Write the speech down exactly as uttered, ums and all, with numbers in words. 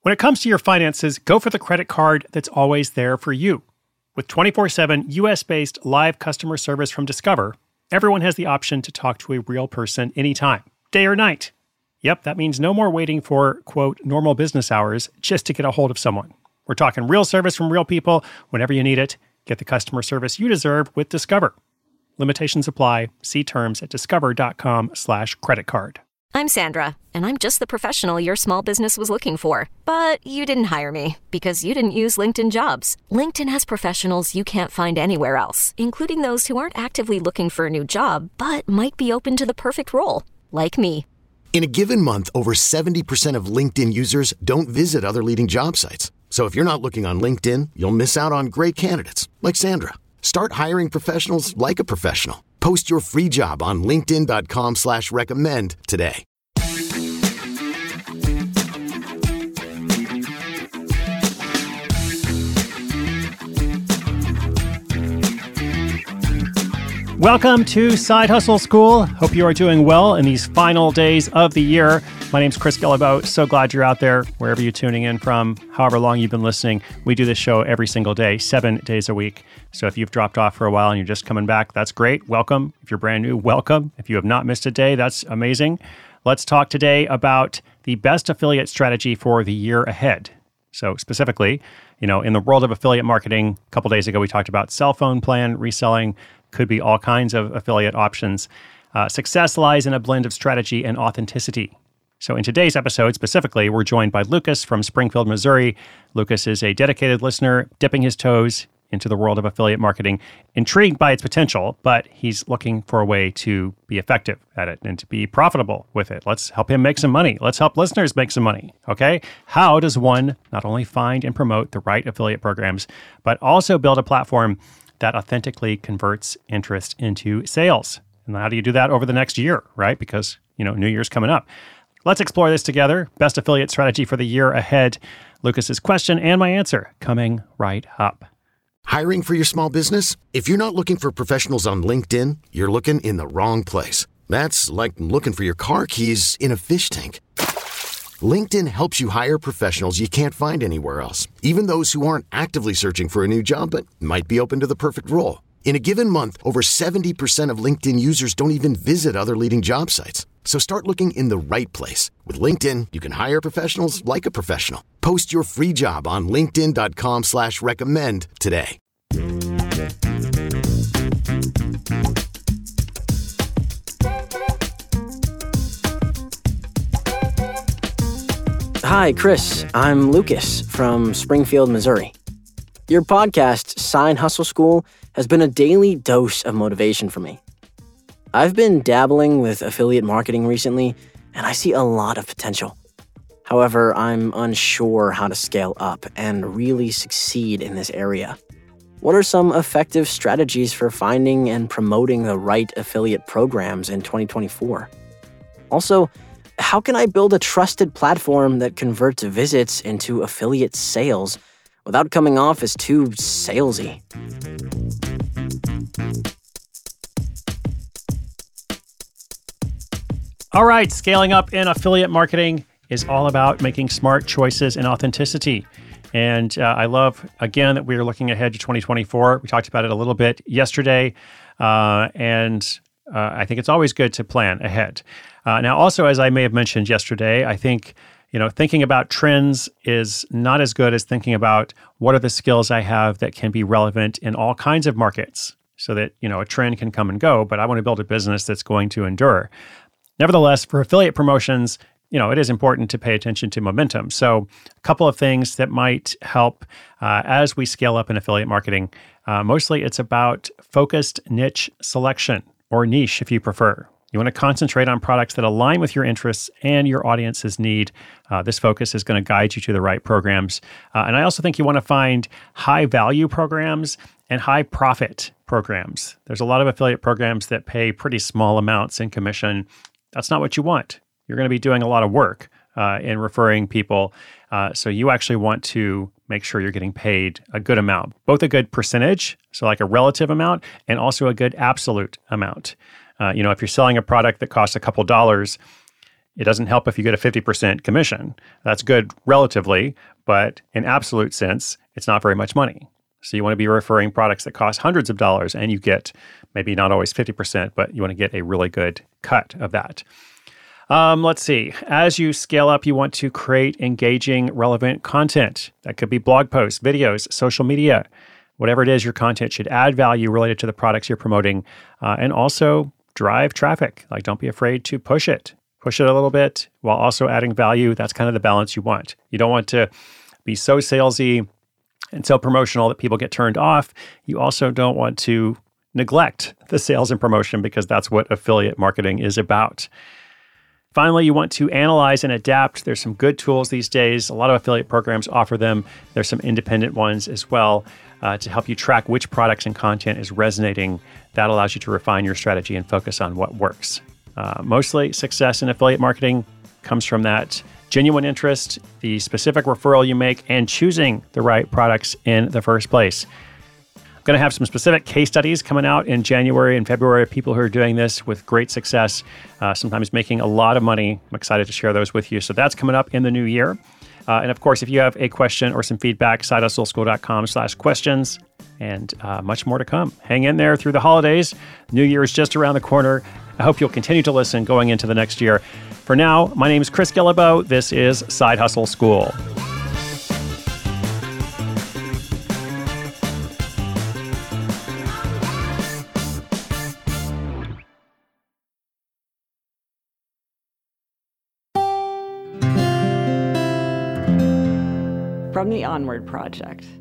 When it comes to your finances, go for the credit card that's always there for you. With twenty-four seven U S-based live customer service from Discover, everyone has the option to talk to a real person anytime, day or night. Yep, that means no more waiting for, quote, normal business hours just to get a hold of someone. We're talking real service from real people whenever you need it. Get the customer service you deserve with Discover. Limitations apply. See terms at discover.com slash credit card. I'm Sandra, and I'm just the professional your small business was looking for. But you didn't hire me because you didn't use LinkedIn Jobs. LinkedIn has professionals you can't find anywhere else, including those who aren't actively looking for a new job, but might be open to the perfect role, like me. In a given month, over seventy percent of LinkedIn users don't visit other leading job sites. So if you're not looking on LinkedIn, you'll miss out on great candidates like Sandra. Start hiring professionals like a professional. Post your free job on linkedin.com slash recommend today. Welcome to Side Hustle School. Hope you are doing well in these final days of the year. My name's Chris Guillebeau. So glad you're out there, wherever you're tuning in from, however long you've been listening. We do this show every single day, seven days a week. So if you've dropped off for a while and you're just coming back, that's great. Welcome. If you're brand new, welcome. If you have not missed a day, that's amazing. Let's talk today about the best affiliate strategy for the year ahead. So specifically, you know, in the world of affiliate marketing, a couple days ago, we talked about cell phone plan reselling. Could be all kinds of affiliate options. Uh, success lies in a blend of strategy and authenticity. So in today's episode specifically, we're joined by Lucas from Springfield, Missouri. Lucas is a dedicated listener, dipping his toes into the world of affiliate marketing, intrigued by its potential, but he's looking for a way to be effective at it and to be profitable with it. Let's help him make some money. Let's help listeners make some money, okay? How does one not only find and promote the right affiliate programs, but also build a platform that authentically converts interest into sales? And how do you do that over the next year, right? Because, you know, New Year's coming up. Let's explore this together. Best affiliate strategy for the year ahead. Lucas's question and my answer coming right up. Hiring for your small business? If you're not looking for professionals on LinkedIn, you're looking in the wrong place. That's like looking for your car keys in a fish tank. LinkedIn helps you hire professionals you can't find anywhere else, even those who aren't actively searching for a new job but might be open to the perfect role. In a given month, over seventy percent of LinkedIn users don't even visit other leading job sites. So start looking in the right place. With LinkedIn, you can hire professionals like a professional. Post your free job on linkedin.com slash recommend today. Hi, Chris. I'm Lucas from Springfield, Missouri. Your podcast, Side Hustle School, has been a daily dose of motivation for me. I've been dabbling with affiliate marketing recently, and I see a lot of potential. However, I'm unsure how to scale up and really succeed in this area. What are some effective strategies for finding and promoting the right affiliate programs in twenty twenty-four? Also, how can I build a trusted platform that converts visits into affiliate sales without coming off as too salesy? All right, scaling up in affiliate marketing is all about making smart choices and authenticity. And uh, I love, again, that we're looking ahead to twenty twenty-four. We talked about it a little bit yesterday, uh, and uh, I think it's always good to plan ahead. Uh, now, also, as I may have mentioned yesterday, I think, you know, thinking about trends is not as good as thinking about what are the skills I have that can be relevant in all kinds of markets so that, you know, a trend can come and go, but I want to build a business that's going to endure. Nevertheless, for affiliate promotions, you know, it is important to pay attention to momentum. So a couple of things that might help uh, as we scale up in affiliate marketing. Uh, mostly it's about focused niche selection, or niche if you prefer. You want to concentrate on products that align with your interests and your audience's need. Uh, this focus is going to guide you to the right programs. Uh, and I also think you want to find high value programs and high profit programs. There's a lot of affiliate programs that pay pretty small amounts in commission. That's not what you want. You're going to be doing a lot of work uh, in referring people. Uh, so you actually want to make sure you're getting paid a good amount, both a good percentage, so like a relative amount, and also a good absolute amount. Uh, you know, if you're selling a product that costs a couple dollars, It doesn't help if you get a fifty percent commission. That's good relatively, but in absolute sense, it's not very much money. So you want to be referring products that cost hundreds of dollars and you get maybe not always fifty percent, but you want to get a really good cut of that. Um, let's see. As you scale up, you want to create engaging, relevant content. That could be blog posts, videos, social media. Whatever it is, your content should add value related to the products you're promoting uh, and also drive traffic. Like, don't be afraid to push it. Push it a little bit while also adding value. That's kind of the balance you want. You don't want to be so salesy and so promotional that people get turned off. You also don't want to neglect the sales and promotion because that's what affiliate marketing is about. Finally, you want to analyze and adapt. There's some good tools these days. A lot of affiliate programs offer them. There's some independent ones as well uh, to help you track which products and content is resonating. That allows you to refine your strategy and focus on what works. Uh, mostly success in affiliate marketing comes from that genuine interest, the specific referral you make, and choosing the right products in the first place. I'm going to have some specific case studies coming out in January and February of people who are doing this with great success, uh, sometimes making a lot of money. I'm excited to share those with you. So that's coming up in the new year. Uh, and of course, if you have a question or some feedback, side hustle school dot com slash questions, and uh, much more to come. Hang in there through the holidays. New Year is just around the corner. I hope you'll continue to listen going into the next year. For now, my name is Chris Guillebeau. This is Side Hustle School. From the Onward Project.